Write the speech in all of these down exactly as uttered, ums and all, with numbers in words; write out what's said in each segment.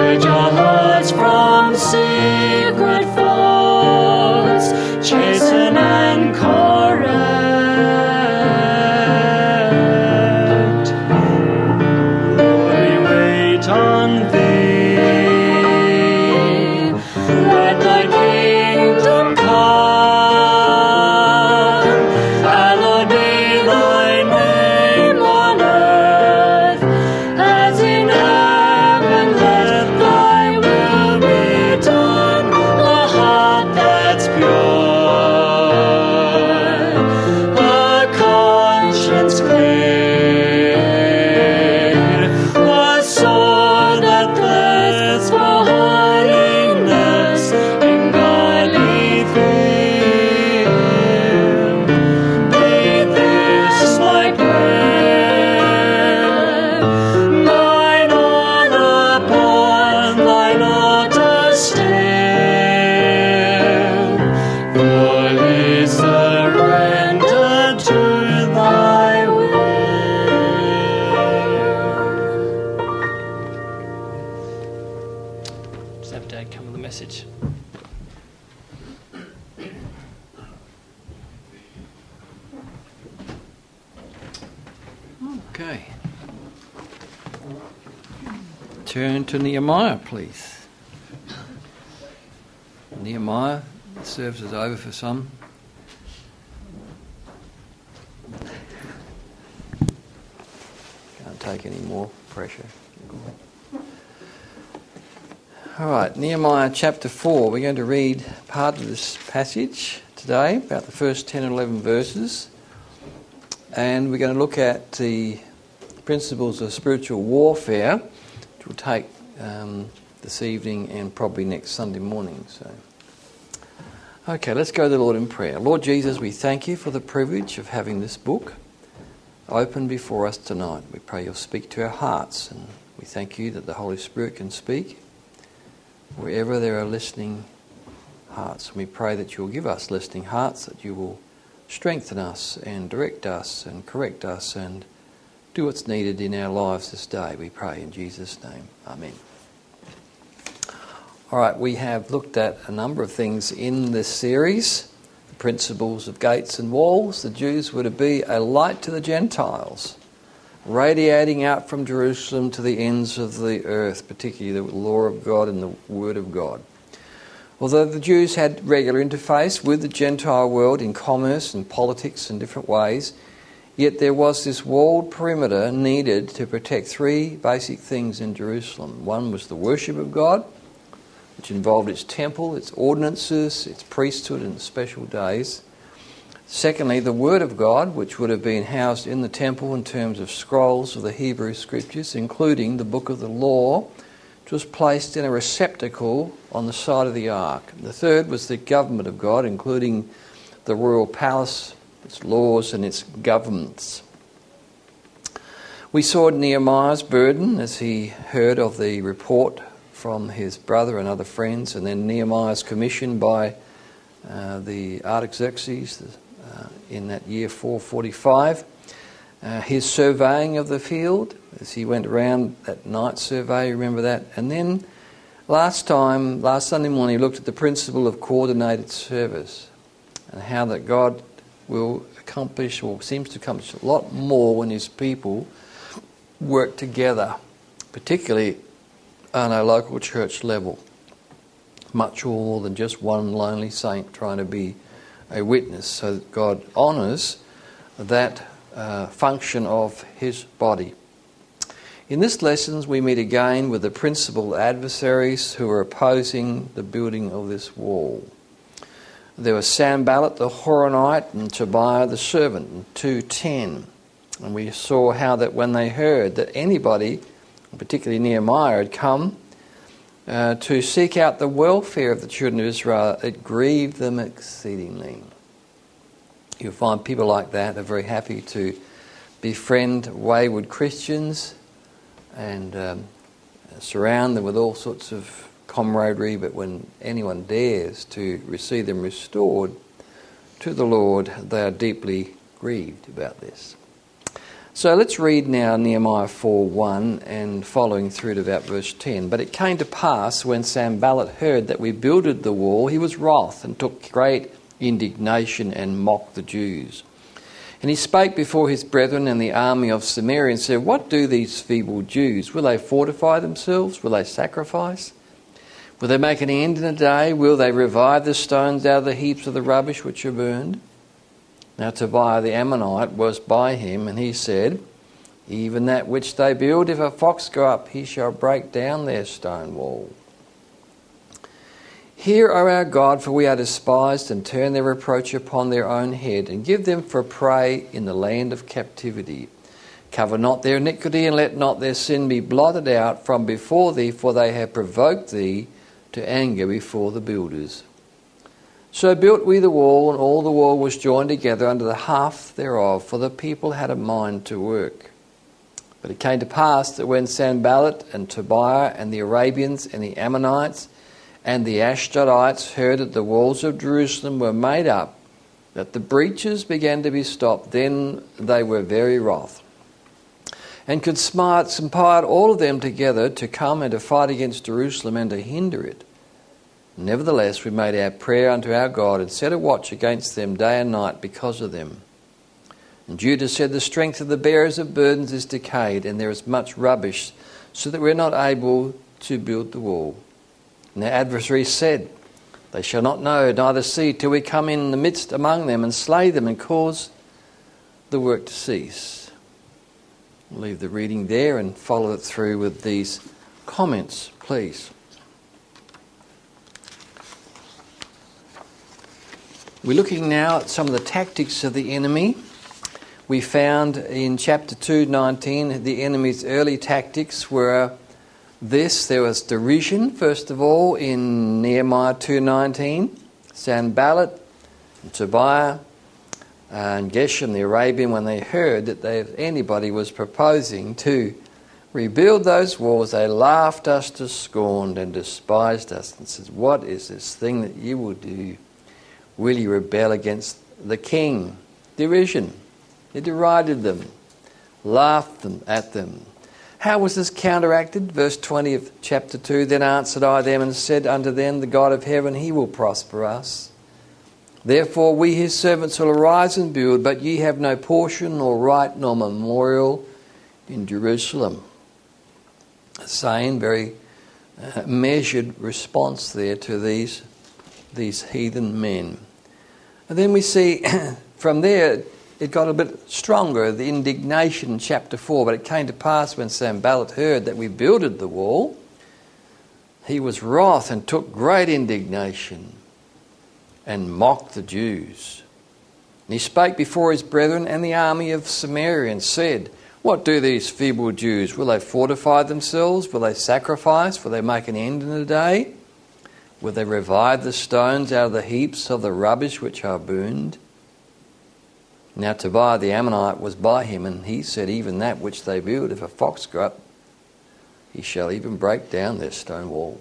purge our hearts from secret faults, chasten and correct. Lord, we wait on Thee. Let Thy kingdom come. Hallowed be Thy name on earth, as in heaven. Let Thy will be done. A heart that's pure, a conscience clear, a sword that thirsts for holiness in godly fear. Be this my prayer, mine all upon Thine altar stand, fully surrendered to Thy will. Just have Dad come with the message. Okay. Turn to Nehemiah, please. Nehemiah, the service is over for some. Can't take any more pressure. All right, Nehemiah chapter four. We're going to read part of this passage today, about the first ten and eleven verses. And we're going to look at the principles of spiritual warfare, which will take um, this evening and probably next Sunday morning. So, okay, let's go to the Lord in prayer. Lord Jesus, we thank You for the privilege of having this book open before us tonight. We pray You'll speak to our hearts, and we thank You that the Holy Spirit can speak wherever there are listening hearts. And we pray that You'll give us listening hearts, that You will strengthen us and direct us and correct us and do what's needed in our lives this day. We pray in Jesus' name. Amen. All right, we have looked at a number of things in this series. The principles of gates and walls. The Jews were to be a light to the Gentiles, radiating out from Jerusalem to the ends of the earth, particularly the law of God and the Word of God. Although the Jews had regular interface with the Gentile world in commerce and politics in different ways, yet there was this walled perimeter needed to protect three basic things in Jerusalem. One was the worship of God, which involved its temple, its ordinances, its priesthood and special days. Secondly, the Word of God, which would have been housed in the temple in terms of scrolls of the Hebrew Scriptures, including the Book of the Law, which was placed in a receptacle on the side of the ark. The third was the government of God, including the royal palace, its laws and its governments. We saw Nehemiah's burden as he heard of the report from his brother and other friends, and then Nehemiah's commission by uh, the Artaxerxes uh, in that year four forty-five. Uh, his surveying of the field as he went around that night survey, remember that? And then last time, last Sunday morning, he looked at the principle of coordinated service and how that God will accomplish, or seems to accomplish, a lot more when His people work together, particularly on a local church level. Much more than just one lonely saint trying to be a witness, so that God honours that uh, function of His body. In this lesson, we meet again with the principal adversaries who are opposing the building of this wall. There was Sanballat the Horonite and Tobiah the servant in two ten. And we saw how that when they heard that anybody, particularly Nehemiah, had come uh, to seek out the welfare of the children of Israel, it grieved them exceedingly. You'll find people like that are very happy to befriend wayward Christians and um, surround them with all sorts of camaraderie, but when anyone dares to receive them restored to the Lord, they are deeply grieved about this. So let's read now Nehemiah four one and following through to about verse ten. But it came to pass, when Sanballat heard that we builded the wall, he was wroth and took great indignation and mocked the Jews. And he spake before his brethren and the army of Samaria and said, What do these feeble Jews? Will they fortify themselves? Will they sacrifice? Will they make an end in a day? Will they revive the stones out of the heaps of the rubbish which are burned? Now Tobiah the Ammonite was by him, and he said, Even that which they build, if a fox go up, he shall break down their stone wall. Hear, O our God, for we are despised, and turn their reproach upon their own head, and give them for prey in the land of captivity. Cover not their iniquity, and let not their sin be blotted out from before thee, for they have provoked thee to anger before the builders. So built we the wall, and all the wall was joined together under the half thereof, for the people had a mind to work. But it came to pass that when Sanballat and Tobiah and the Arabians and the Ammonites and the Ashdodites heard that the walls of Jerusalem were made up, that the breaches began to be stopped, then they were very wroth, and conspired all of them together to come and to fight against Jerusalem and to hinder it. Nevertheless, we made our prayer unto our God and set a watch against them day and night because of them. And Judah said, The strength of the bearers of burdens is decayed, and there is much rubbish, so that we are not able to build the wall. And their adversaries said, They shall not know, neither see, till we come in the midst among them and slay them and cause the work to cease. We'll leave the reading there and follow it through with these comments, please. We're looking now at some of the tactics of the enemy. We found in chapter two nineteen the enemy's early tactics were this. There was derision, first of all, in Nehemiah two nineteen. Sanballat and Tobiah and Geshem the Arabian, when they heard that they, anybody was proposing to rebuild those walls, they laughed us to scorn and despised us and said, What is this thing that you will do? Will you rebel against the king? Derision. He derided them, laughed them at them. How was this counteracted? Verse twenty of chapter two, Then answered I them and said unto them, The God of heaven, he will prosper us. Therefore we his servants will arise and build, but ye have no portion nor right nor memorial in Jerusalem. A sane, very uh, measured response there to these, these heathen men. And then we see from there it got a bit stronger, the indignation in chapter four. But it came to pass when Sanballat heard that we builded the wall, he was wroth and took great indignation and mocked the Jews. And he spake before his brethren and the army of Samaria and said, What do these feeble Jews? Will they fortify themselves? Will they sacrifice? Will they make an end in a day? Will they revive the stones out of the heaps of the rubbish which are burned? Now Tobiah the Ammonite was by him, and he said, Even that which they build, if a fox go up, he shall even break down their stone wall.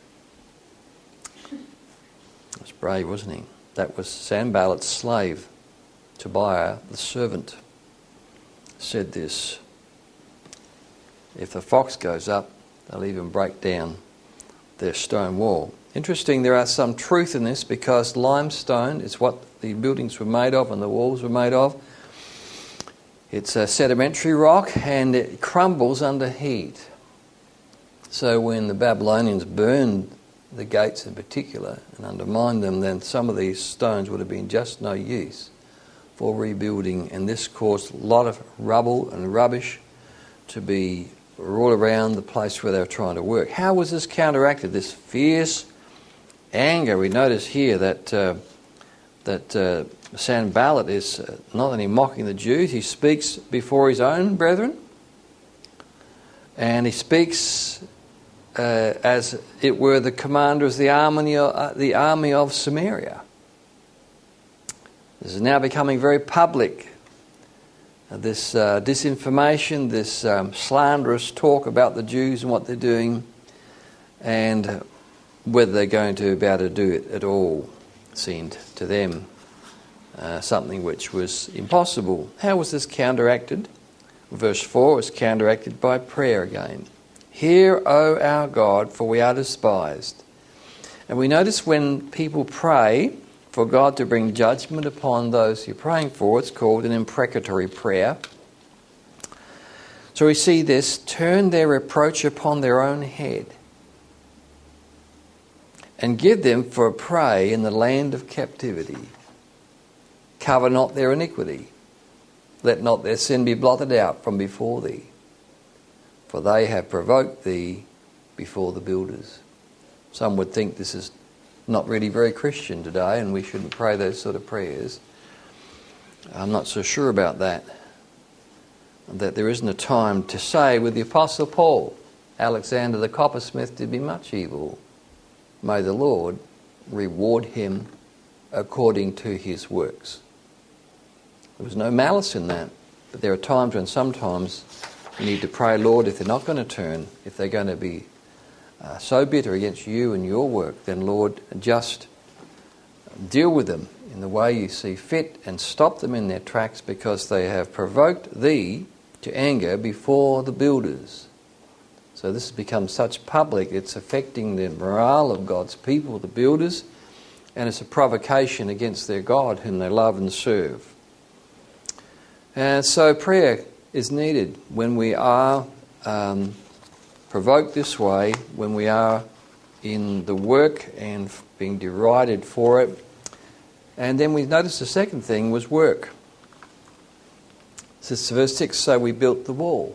That's brave, wasn't he? That was Sanballat's slave, Tobiah the servant, said this. If the fox goes up, they'll even break down their stone wall. Interesting, there are some truth in this, because limestone is what the buildings were made of and the walls were made of. It's a sedimentary rock and it crumbles under heat. So when the Babylonians burned the gates in particular and undermined them, then some of these stones would have been just no use for rebuilding, and this caused a lot of rubble and rubbish to be all around the place where they were trying to work. How was this counteracted? This fierce anger. We notice here that uh, that uh, Sanballat is uh, not only mocking the Jews, he speaks before his own brethren, and he speaks uh, as it were the commander of the army, uh, the army of Samaria. This is now becoming very public. Uh, this uh, disinformation, this um, slanderous talk about the Jews and what they're doing, and whether they're going to be able to do it at all, seemed to them uh, something which was impossible. How was this counteracted? Verse four is counteracted by prayer again. Hear, O our God, for we are despised. And we notice when people pray for God to bring judgment upon those you're praying for, it's called an imprecatory prayer. So we see this, turn their reproach upon their own head and give them for a prey in the land of captivity. Cover not their iniquity. Let not their sin be blotted out from before thee. For they have provoked thee before the builders. Some would think this is not really very Christian today and we shouldn't pray those sort of prayers. I'm not so sure about that. That there isn't a time to say with the Apostle Paul, Alexander the coppersmith did me much evil. May the Lord reward him according to his works. There was no malice in that. But there are times when sometimes you need to pray, Lord, if they're not going to turn, if they're going to be uh, so bitter against you and your work, then Lord, just deal with them in the way you see fit and stop them in their tracks because they have provoked thee to anger before the builders. So this has become such public, it's affecting the morale of God's people, the builders, and it's a provocation against their God whom they love and serve. And so prayer is needed when we are um, provoked this way, when we are in the work and being derided for it. And then we noticed the second thing was work. This is verse six, so we built the wall.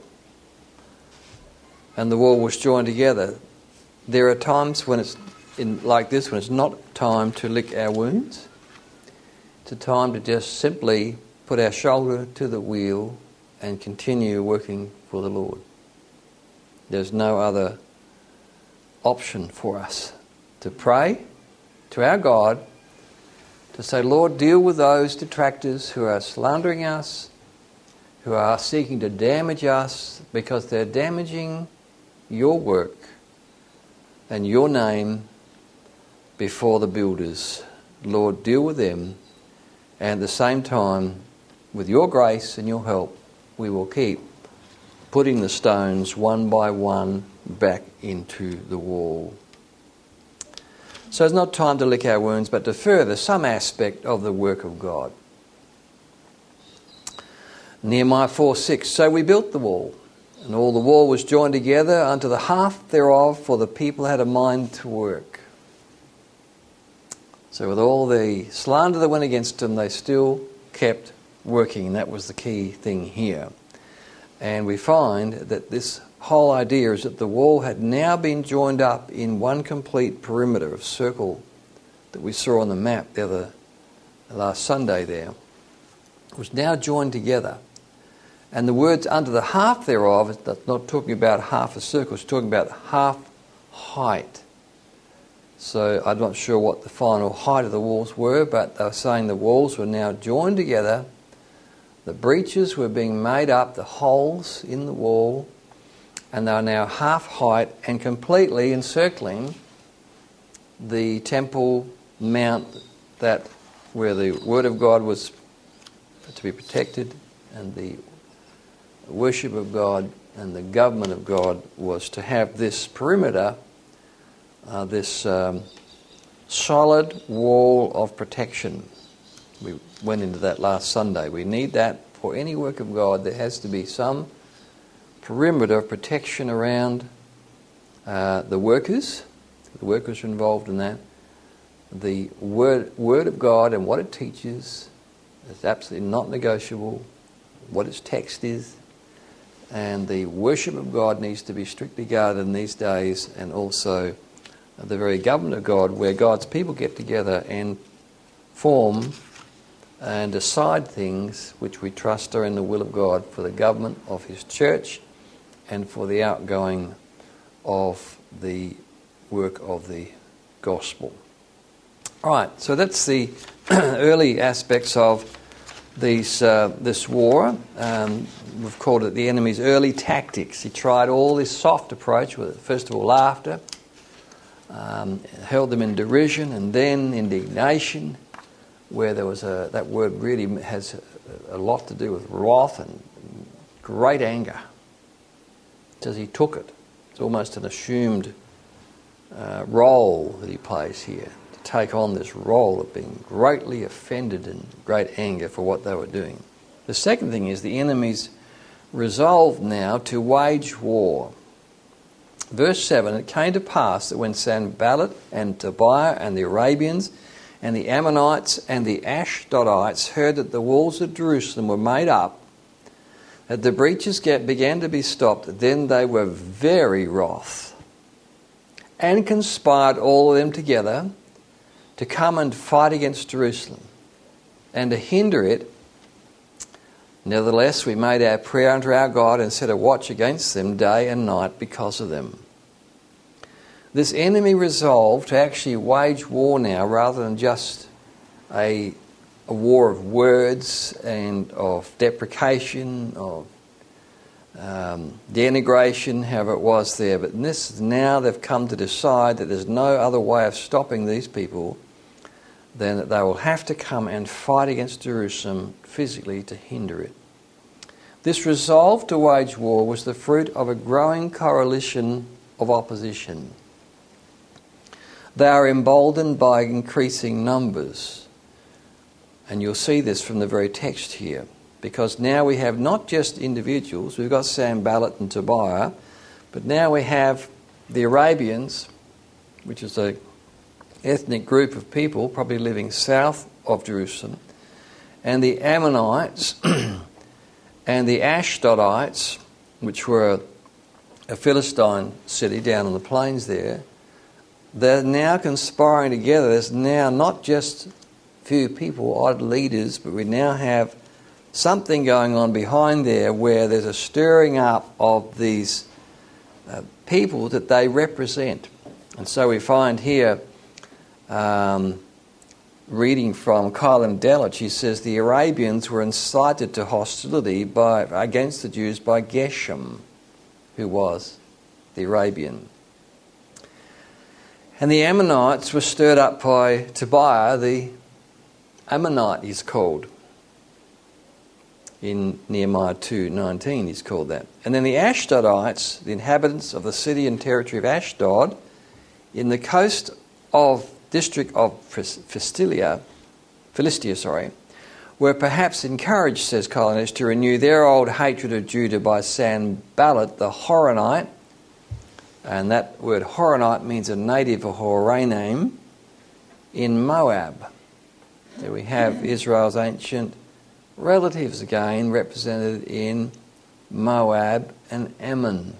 And the wall was joined together. There are times when it's in like this, when it's not time to lick our wounds. It's a time to just simply put our shoulder to the wheel and continue working for the Lord. There's no other option for us to pray to our God, to say, Lord, deal with those detractors who are slandering us, who are seeking to damage us because they're damaging your work and your name before the builders. Lord, deal with them, and at the same time, with your grace and your help, we will keep putting the stones one by one back into the wall. So it's not time to lick our wounds, but to further some aspect of the work of God. Nehemiah four six, so we built the wall, and all the wall was joined together unto the half thereof, for the people had a mind to work. So with all the slander that went against them, they still kept working, and that was the key thing here. And we find that this whole idea is that the wall had now been joined up in one complete perimeter of circle that we saw on the map the other last Sunday there. It was now joined together. And the words under the half thereof is not talking about half a circle, it's talking about half height. So I'm not sure what the final height of the walls were, but they were saying the walls were now joined together. The breaches were being made up, the holes in the wall, and they are now half height and completely encircling the temple mount that where the Word of God was to be protected and the worship of God and the government of God was to have this perimeter, uh, this um, solid wall of protection. We went into that last Sunday. We need that for any work of God. There has to be some perimeter of protection around uh, the workers. The workers are involved in that. The word, word of God and what it teaches is absolutely not negotiable. What its text is. And the worship of God needs to be strictly guarded in these days, and also the very government of God, where God's people get together and form and decide things which we trust are in the will of God for the government of His church and for the outgoing of the work of the gospel. All right, so that's the early aspects of these uh, this war. Um, we've called it the enemy's early tactics. He tried all this soft approach with, first of all, laughter, um, held them in derision, and then indignation, where there was a, that word really has a, a lot to do with wrath and great anger. It says he took it. It's almost an assumed uh, role that he plays here, to take on this role of being greatly offended and great anger for what they were doing. The second thing is the enemies resolved now to wage war. Verse seven, it came to pass that when Sanballat and Tobiah and the Arabians and the Ammonites and the Ashdodites heard that the walls of Jerusalem were made up, that the breaches began to be stopped, then they were very wroth, and conspired all of them together to come and fight against Jerusalem, and to hinder it. Nevertheless, we made our prayer unto our God, and set a watch against them day and night because of them. This enemy resolved to actually wage war now, rather than just a a war of words and of deprecation, of um, denigration, however it was there. But in this, now they've come to decide that there's no other way of stopping these people than that they will have to come and fight against Jerusalem physically to hinder it. This resolve to wage war was the fruit of a growing coalition of opposition. They are emboldened by increasing numbers. And you'll see this from the very text here, because now we have not just individuals, we've got Sanballat and Tobiah, but now we have the Arabians, which is an ethnic group of people probably living south of Jerusalem, and the Ammonites and the Ashdodites, which were a Philistine city down on the plains there. They're now conspiring together. There's now not just few people, odd leaders, but we now have something going on behind there where there's a stirring up of these uh, people that they represent. And so we find here, um, reading from Kylam Delich, he says the Arabians were incited to hostility by against the Jews by Geshem, who was the Arabian. And the Ammonites were stirred up by Tobiah, the Ammonite is called. In Nehemiah two nineteen he's called that. And then the Ashdodites, the inhabitants of the city and territory of Ashdod, in the coast of district of Philistia, Philistia, sorry, were perhaps encouraged, says Colonists, to renew their old hatred of Judah by Sanballat the Horonite. And that word Horonite means a native of Horonaim in Moab. There we have Israel's ancient relatives again represented in Moab and Ammon.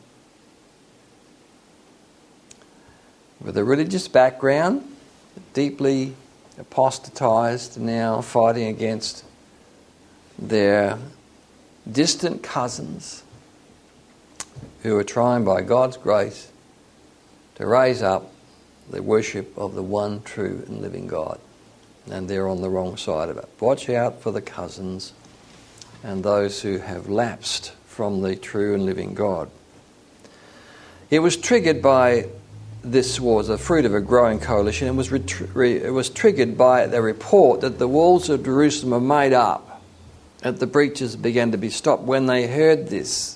With a religious background, deeply apostatized, now fighting against their distant cousins who are trying by God's grace to raise up the worship of the one true and living God. And they're on the wrong side of it. Watch out for the cousins and those who have lapsed from the true and living God. It was triggered by, this was a fruit of a growing coalition, it was, retri- it was triggered by the report that the walls of Jerusalem were made up, that the breaches began to be stopped. When they heard this,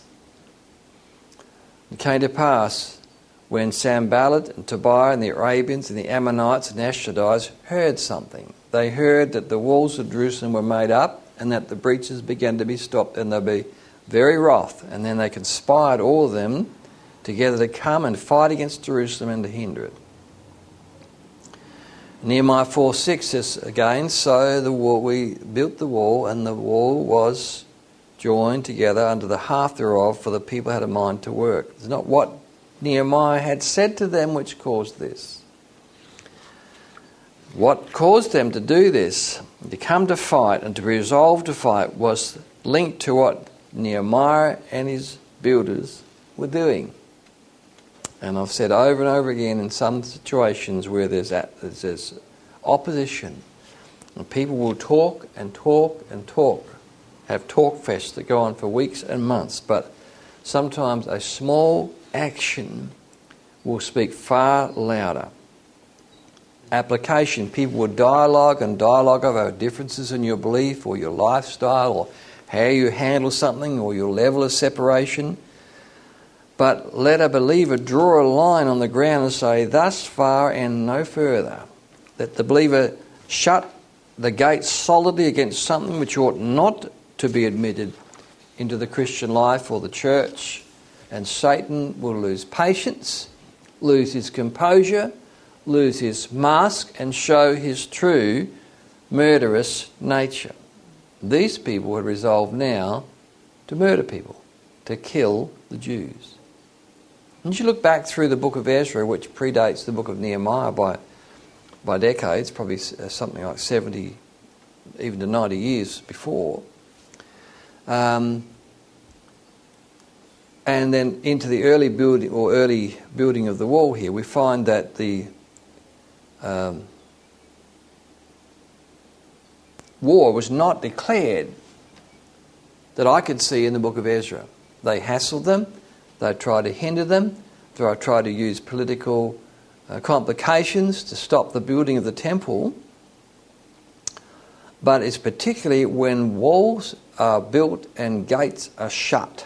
it came to pass when Sanballat and Tobiah and the Arabians and the Ammonites and Ashdodites heard something. They heard that the walls of Jerusalem were made up and that the breaches began to be stopped, and they'll be very wroth. And then they conspired, all of them, together to come and fight against Jerusalem and to hinder it. Nehemiah four six says again, so the wall, we built the wall, and the wall was joined together under the half thereof, for the people had a mind to work. It's not what Nehemiah had said to them which caused this. What caused them to do this, to come to fight and to resolve to fight, was linked to what Nehemiah and his builders were doing. And I've said over and over again, in some situations where there's, there's opposition, and people will talk and talk and talk, have talk fests that go on for weeks and months, but sometimes a small action will speak far louder. Application, people will dialogue and dialogue over differences in your belief or your lifestyle or how you handle something or your level of separation. But let a believer draw a line on the ground and say, thus far and no further. Let the believer shut the gate solidly against something which ought not to be admitted into the Christian life or the church, and Satan will lose patience, lose his composure, lose his mask, and show his true murderous nature. These people had resolved now to murder people, to kill the Jews. And you look back through the book of Ezra, which predates the book of Nehemiah by by decades, probably something like seventy, even to ninety years before. Um, and then into the early building or early building of the wall here, we find that the um, war was not declared that I could see in the book of Ezra. They hassled them. They tried to hinder them. They tried to use political uh, complications to stop the building of the temple. But it's particularly when walls are built and gates are shut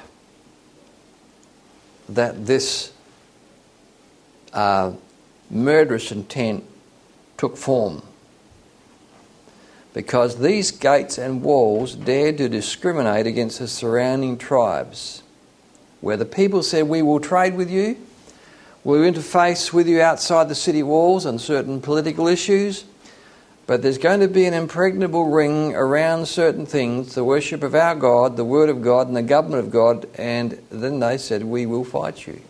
that this uh, murderous intent took form. Because these gates and walls dared to discriminate against the surrounding tribes, where the people said, we will trade with you, we'll interface with you outside the city walls on certain political issues, but there's going to be an impregnable ring around certain things, the worship of our God, the word of God, and the government of God, and then they said, we will fight you.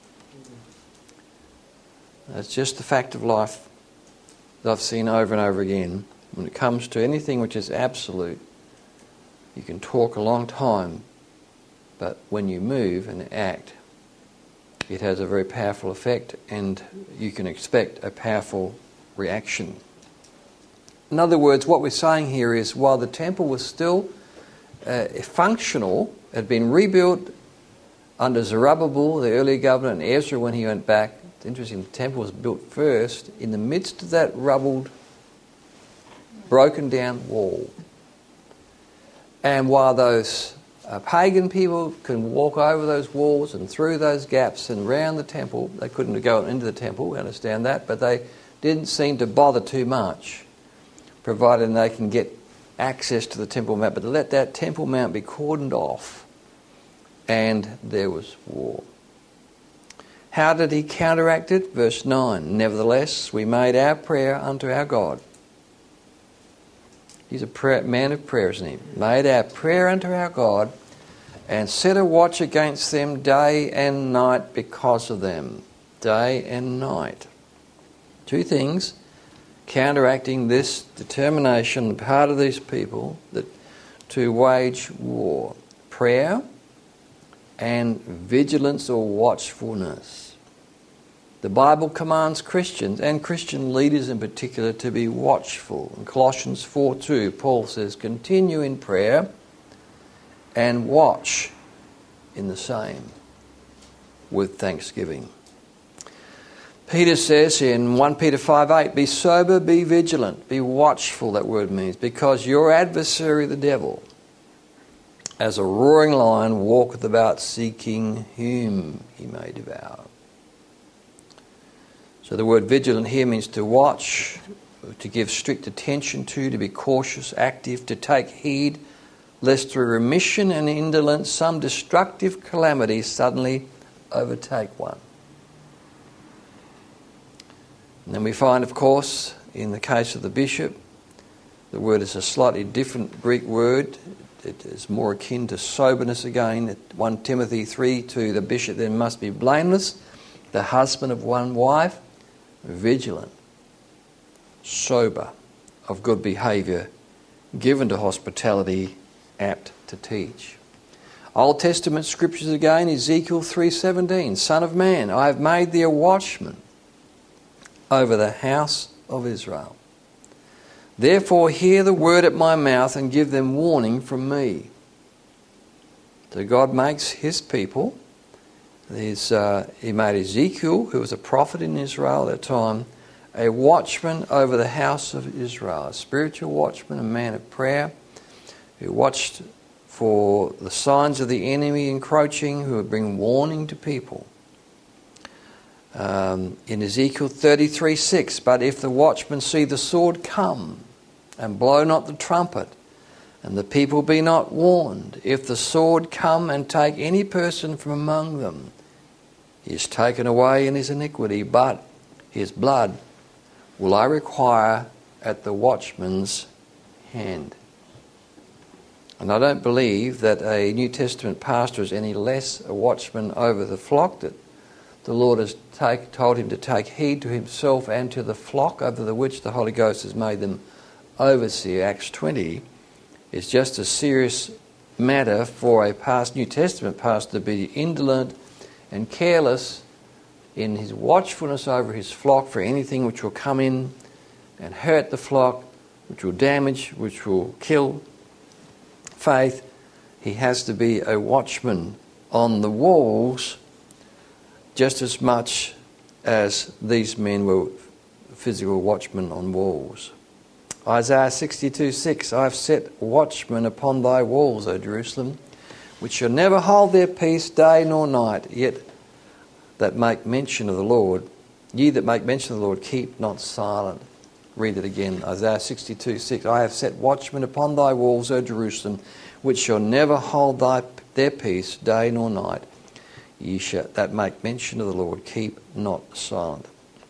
That's just the fact of life that I've seen over and over again. When it comes to anything which is absolute, you can talk a long time, but when you move and act, it has a very powerful effect, and you can expect a powerful reaction. In other words, what we're saying here is, while the temple was still uh, functional, it had been rebuilt under Zerubbabel, the early governor, and Ezra when he went back. It's interesting, the temple was built first in the midst of that rubbled, broken down wall. And while those uh, pagan people can walk over those walls and through those gaps and round the temple, they couldn't go into the temple, we understand that, but they didn't seem to bother too much, provided they can get access to the Temple Mount. But to let that Temple Mount be cordoned off, and there was war. How did he counteract it? Verse nine, nevertheless, we made our prayer unto our God. He's a prayer, man of prayer, isn't he? Made our prayer unto our God, and set a watch against them day and night because of them. Day and night. Two things counteracting this determination on the part of these people that to wage war. Prayer and vigilance or watchfulness. The Bible commands Christians, and Christian leaders in particular, to be watchful. In Colossians four two, Paul says, continue in prayer and watch in the same with thanksgiving. Peter says in First Peter five eight, be sober, be vigilant, be watchful, that word means, because your adversary, the devil, as a roaring lion, walketh about seeking whom he may devour. So the word vigilant here means to watch, to give strict attention to, to be cautious, active, to take heed, lest through remission and indolence some destructive calamity suddenly overtake one. And then we find, of course, in the case of the bishop, the word is a slightly different Greek word. It is more akin to soberness again. First Timothy three two, the bishop then must be blameless, the husband of one wife, vigilant, sober, of good behaviour, given to hospitality, apt to teach. Old Testament scriptures again, Ezekiel three seventeen, Son of man, I have made thee a watchman over the house of Israel. Therefore hear the word at my mouth and give them warning from me. So God makes his people, his, uh, he made Ezekiel, who was a prophet in Israel at that time, a watchman over the house of Israel, a spiritual watchman, a man of prayer, who watched for the signs of the enemy encroaching, who would bring warning to people. Um, in Ezekiel thirty-three six, but if the watchmen see the sword come, and blow not the trumpet, and the people be not warned, if the sword come and take any person from among them, he is taken away in his iniquity, but his blood will I require at the watchman's hand. And I don't believe that a New Testament pastor is any less a watchman over the flock, that the Lord has take, told him to take heed to himself and to the flock over the which the Holy Ghost has made them overseer. Acts twenty is just a serious matter for a past New Testament pastor to be indolent and careless in his watchfulness over his flock for anything which will come in and hurt the flock, which will damage, which will kill faith. He has to be a watchman on the walls just as much as these men were physical watchmen on walls. Isaiah sixty-two six, I have set watchmen upon thy walls, O Jerusalem, which shall never hold their peace day nor night, yet that make mention of the Lord, ye that make mention of the Lord, keep not silent. Read it again, Isaiah sixty-two six, I have set watchmen upon thy walls, O Jerusalem, which shall never hold thy, their peace day nor night, ye shall, that make mention of the Lord, keep not silent.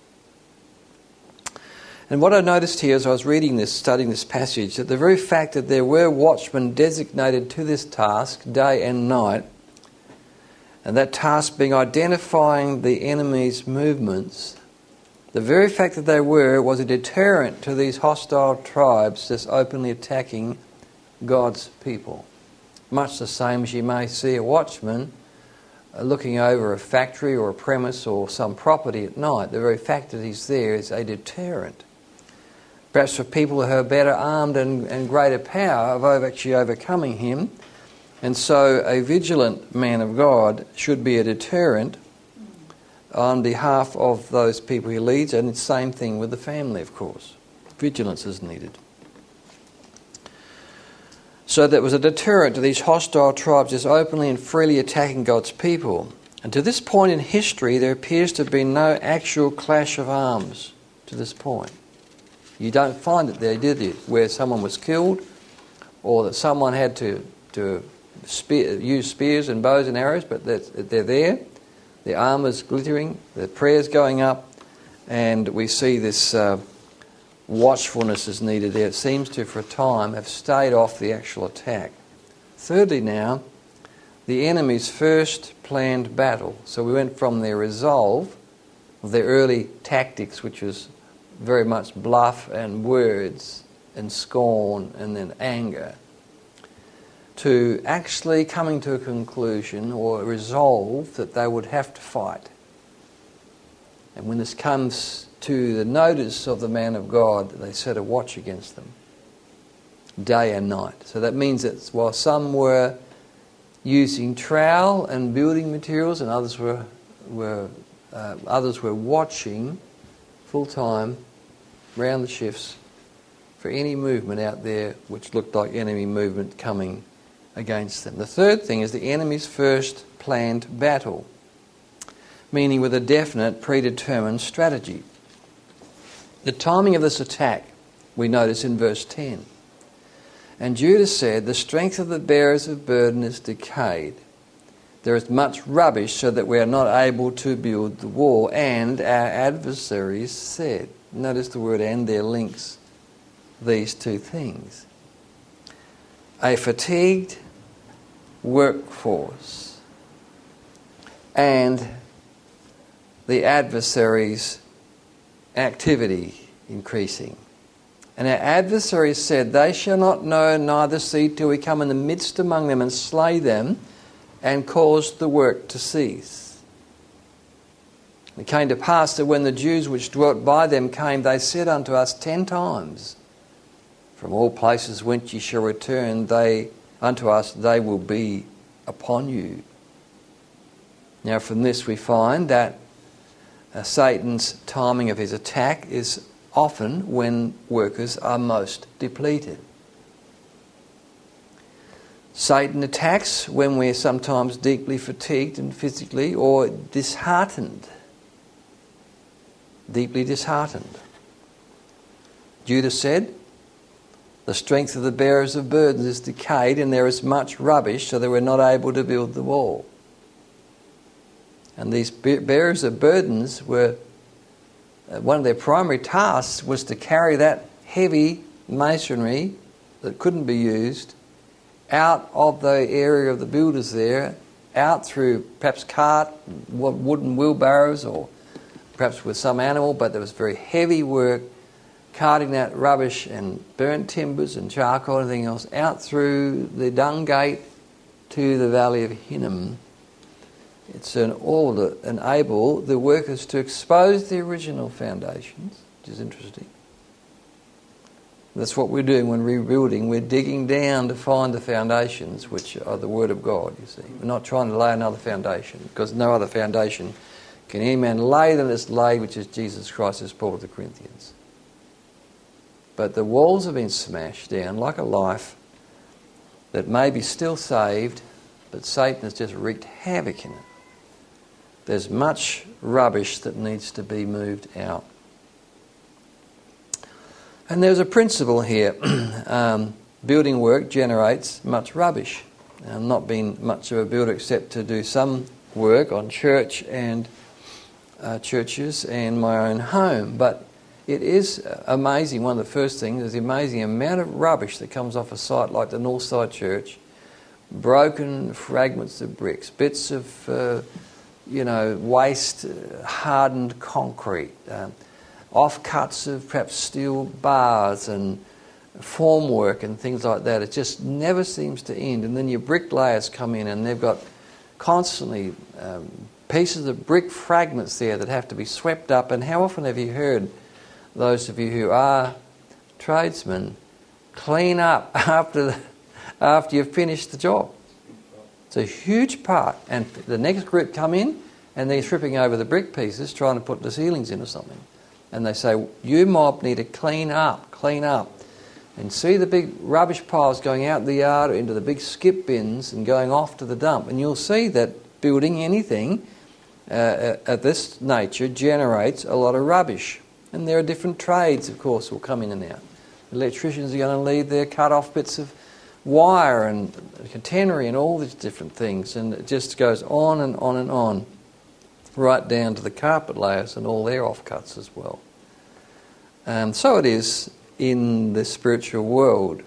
And what I noticed here as I was reading this, studying this passage, that the very fact that there were watchmen designated to this task day and night, and that task being identifying the enemy's movements, the very fact that they were was a deterrent to these hostile tribes just openly attacking God's people. Much the same as you may see a watchman looking over a factory or a premise or some property at night. The very fact that he's there is a deterrent. Perhaps for people who are better armed and, and greater power of actually overcoming him. And so a vigilant man of God should be a deterrent on behalf of those people he leads, and it's the same thing with the family, of course. Vigilance is needed. So that was a deterrent to these hostile tribes just openly and freely attacking God's people. And to this point in history, there appears to have been no actual clash of arms to this point. You don't find it there, did you? Where someone was killed, or that someone had to, to spear, use spears and bows and arrows, but they're there. The armour's glittering, the prayers going up, and we see this uh, watchfulness is needed there. It seems to, for a time, have stayed off the actual attack. Thirdly now, the enemy's first planned battle. So we went from their resolve, their early tactics, which was very much bluff and words and scorn and then anger, to actually coming to a conclusion or a resolve that they would have to fight. And when this comes to the notice of the man of God, they set a watch against them, day and night. So that means that while some were using trowel and building materials, and others were were uh, others were watching full time round the shifts for any movement out there which looked like enemy movement coming against them. The third thing is the enemy's first planned battle, meaning with a definite predetermined strategy. The timing of this attack we notice in verse ten. And Judah said, the strength of the bearers of burden is decayed. There is much rubbish so that we are not able to build the wall. And our adversaries said, notice the word and there links these two things. A fatigued workforce and the adversaries' activity increasing. And our adversaries said, they shall not know neither see till we come in the midst among them and slay them and cause the work to cease. It came to pass that when the Jews which dwelt by them came, they said unto us ten times, from all places whence ye shall return, they unto us, they will be upon you. Now from this we find that uh, Satan's timing of his attack is often when workers are most depleted. Satan attacks when we're sometimes deeply fatigued and physically or disheartened. Deeply disheartened. Judas said, the strength of the bearers of burdens is decayed and there is much rubbish, so they were not able to build the wall. And these bearers of burdens were, uh, one of their primary tasks was to carry that heavy masonry that couldn't be used out of the area of the builders there, out through perhaps cart, wooden wheelbarrows, or perhaps with some animal, but there was very heavy work carting that rubbish and burnt timbers and charcoal and everything else out through the dung gate to the Valley of Hinnom. It's an all to enable the workers to expose the original foundations, which is interesting. That's what we're doing when rebuilding. We're digging down to find the foundations, which are the Word of God, you see. We're not trying to lay another foundation, because no other foundation can any man lay than it's laid, which is Jesus Christ, as Paul to the Corinthians. But the walls have been smashed down like a life that may be still saved, but Satan has just wreaked havoc in it. There's much rubbish that needs to be moved out. And there's a principle here. um, building work generates much rubbish. I'm not being much of a builder except to do some work on church and uh, churches and my own home. But it is amazing. One of the first things is the amazing amount of rubbish that comes off a site like the Northside Church. Broken fragments of bricks, bits of, uh, you know, waste, uh, hardened concrete, um, offcuts of perhaps steel bars and formwork and things like that. It just never seems to end. And then your bricklayers come in and they've got constantly um, pieces of brick fragments there that have to be swept up. And how often have you heard those of you who are tradesmen clean up after the, after you've finished the job? It's a huge part. And the next group come in and they're stripping over the brick pieces trying to put the ceilings in or something. And they say, you mob need to clean up, clean up. And see the big rubbish piles going out in the yard or into the big skip bins and going off to the dump. And you'll see that building anything uh, of this nature generates a lot of rubbish. And there are different trades, of course, will come in and out. Electricians are going to leave their cut off bits of wire and catenary and all these different things. And it just goes on and on and on, right down to the carpet layers and all their offcuts as well. Um, so it is in the spiritual world.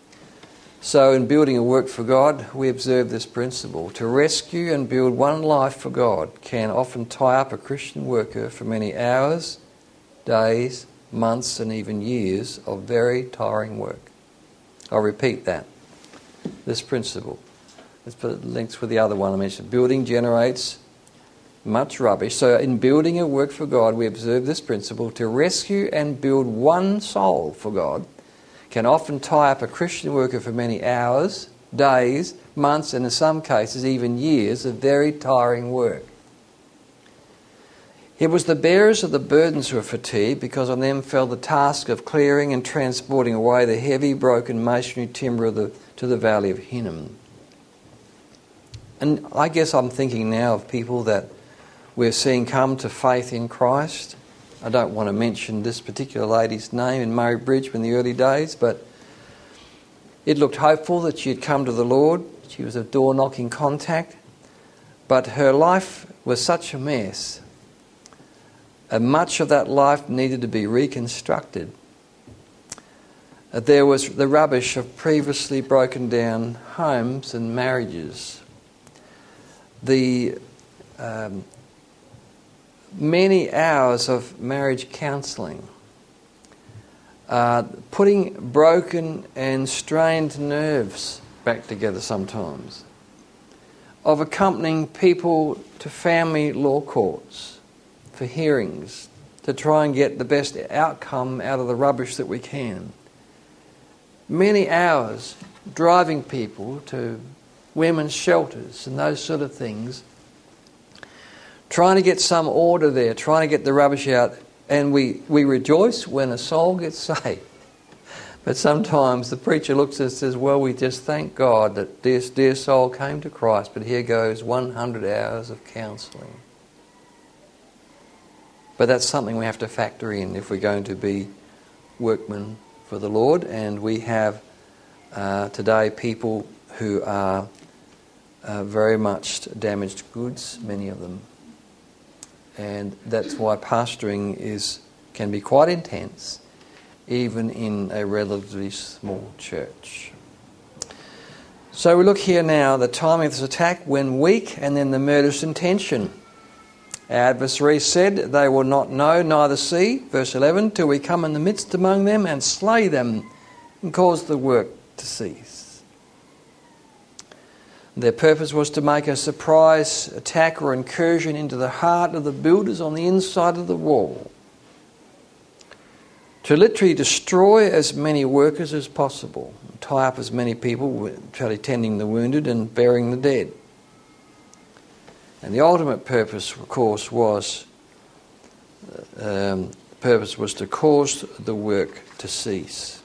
So in building a work for God, we observe this principle. To rescue and build one life for God can often tie up a Christian worker for many hours, days, months and even years of very tiring work. I'll repeat that. This principle. Let's put it links with the other one I mentioned. Building generates much rubbish. So in building a work for God, we observe this principle. To rescue and build one soul for God can often tie up a Christian worker for many hours, days, months, and in some cases even years of very tiring work. It was the bearers of the burdens who were fatigued, because on them fell the task of clearing and transporting away the heavy, broken masonry timber of the, to the Valley of Hinnom. And I guess I'm thinking now of people that we're seeing come to faith in Christ. I don't want to mention this particular lady's name in Murray Bridge in the early days, but it looked hopeful that she had come to the Lord. She was a door-knocking contact, but her life was such a mess. And much of that life needed to be reconstructed. There was the rubbish of previously broken down homes and marriages. The um, many hours of marriage counselling. Uh, putting broken and strained nerves back together sometimes. Of accompanying people to family law courts for hearings to try and get the best outcome out of the rubbish that we can. Many hours driving people to women's shelters and those sort of things, trying to get some order there, trying to get the rubbish out, and we, we rejoice when a soul gets saved. But sometimes the preacher looks and says, well, we just thank God that this dear soul came to Christ, but here goes one hundred hours of counselling. But that's something we have to factor in if we're going to be workmen for the Lord. And we have uh, today people who are uh, very much damaged goods, many of them. And that's why pastoring is can be quite intense, even in a relatively small church. So we look here now, the timing of this attack when weak, and then the murderous intention. Our adversary said, they will not know neither see, verse eleven, till we come in the midst among them and slay them and cause the work to cease. Their purpose was to make a surprise attack or incursion into the heart of the builders on the inside of the wall, to literally destroy as many workers as possible, tie up as many people, trying tending the wounded and burying the dead. And the ultimate purpose, of course, was um, purpose was to cause the work to cease.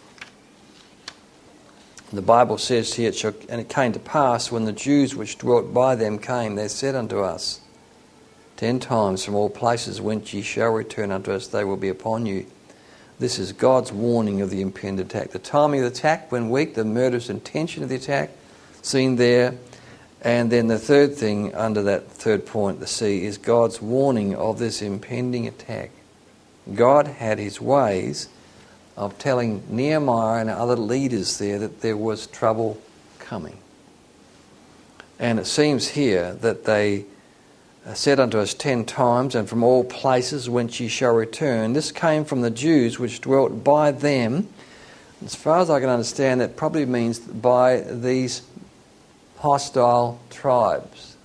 The Bible says here, it shall, and it came to pass when the Jews which dwelt by them came, they said unto us, ten times from all places whence ye shall return unto us, they will be upon you. This is God's warning of the impending attack. The timing of the attack when weak, the murderous intention of the attack, seen there. And then the third thing under that third point, the C, is God's warning of this impending attack. God had his ways of telling Nehemiah and other leaders there that there was trouble coming. And it seems here that they said unto us ten times, and from all places whence ye shall return. This came from the Jews which dwelt by them. As far as I can understand, that probably means by these hostile tribes.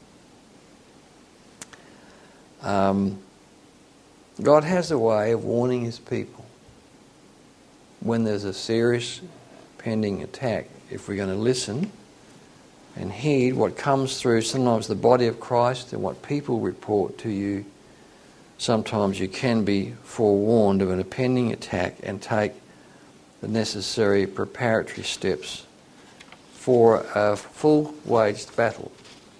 Um, God has a way of warning his people when there's a serious pending attack. If we're going to listen and heed what comes through sometimes the body of Christ and what people report to you, sometimes you can be forewarned of an impending attack and take the necessary preparatory steps for a full-waged battle.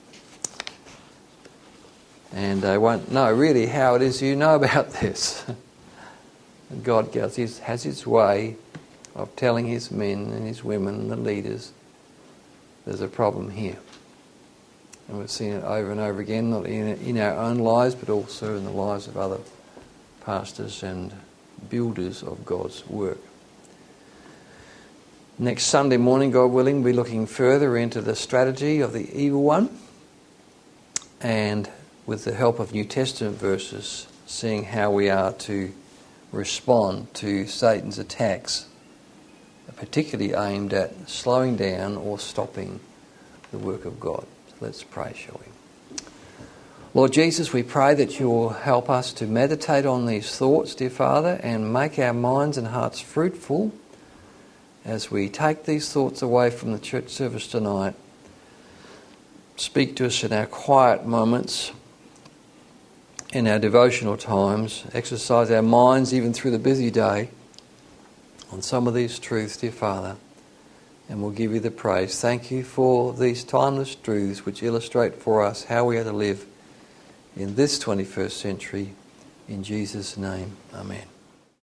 And they won't know really how it is you know about this. God has his, has his way of telling his men and his women and the leaders there's a problem here. And we've seen it over and over again, not in, in our own lives, but also in the lives of other pastors and builders of God's work. Next Sunday morning, God willing, we'll be looking further into the strategy of the evil one, and with the help of New Testament verses, seeing how we are to respond to Satan's attacks, particularly aimed at slowing down or stopping the work of God. So let's pray, shall we? Lord Jesus, we pray that you will help us to meditate on these thoughts, dear Father, and make our minds and hearts fruitful as we take these thoughts away from the church service tonight. Speak to us in our quiet moments, in our devotional times. Exercise our minds even through the busy day on some of these truths, dear Father, and we'll give you the praise. Thank you for these timeless truths which illustrate for us how we are to live in this twenty-first century. In Jesus' name, amen.